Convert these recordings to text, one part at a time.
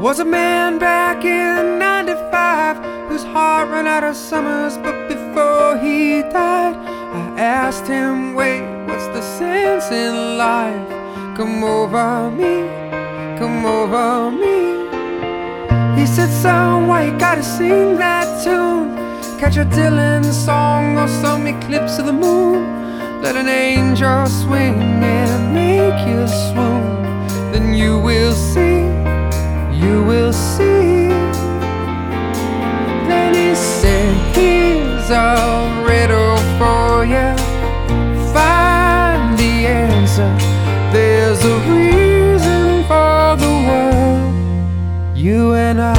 was a man back in '95 whose heart ran out of summers, but before he died, I asked him, wait, what's the sense in life? Come over me, come over me. He said, son, why you gotta sing that tune? Catch a Dylan song or some eclipse of the moon. Let an angel swing and make you swoon. Then you will see, you will see. Then he said, here's a riddle for you. Find the answer. There's a reason for the world, you and I.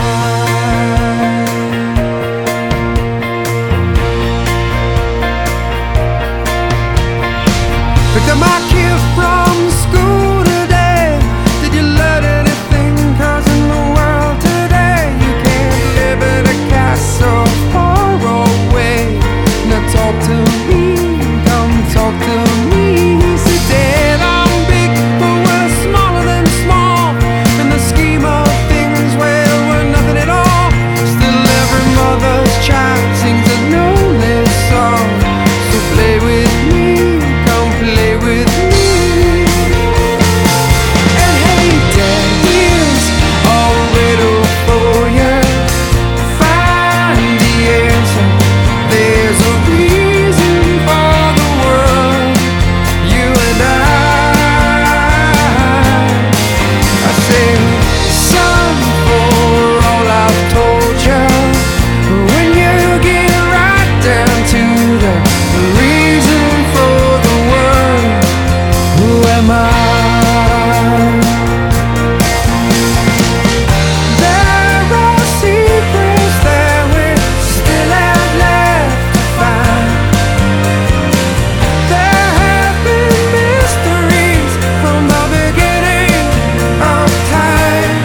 Picked up my kid from school today. Did you learn anything? 'Cause in the world today you can't live in a castle far away. Now talk to me, come talk to me. He said, Dad, I'm big, but we're smaller than small. In the scheme of things, well, we're nothing at all. Still every mother's child sings a lonely song. So play with me, come play with me. And hey, Dad, here's a riddle for you. Find the answer. There's a reason for the world, you and I say, son, for all I've told you, when you get right down to the reason for the world, who am I? There are secrets that we still have left to find. There have been mysteries from the beginning of time.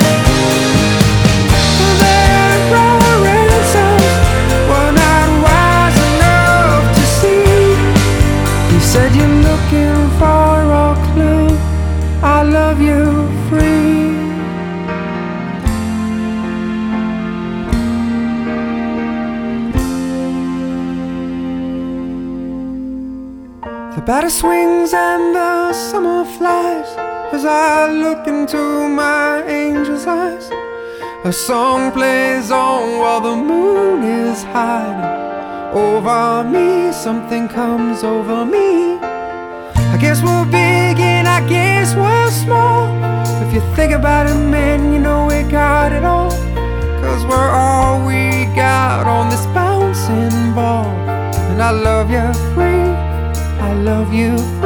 There are answers we're not wise enough to see. You said you're looking for a clue. I love you free. The batter swings and the summer flies as I look into my angel's eyes. A song plays on while the moon is hiding over me. Something comes over me. I guess we're big and I guess we're small. If you think about it, man, you know we got it all. 'Cause we're all we got on this bouncing ball. And I love you free, I love you free.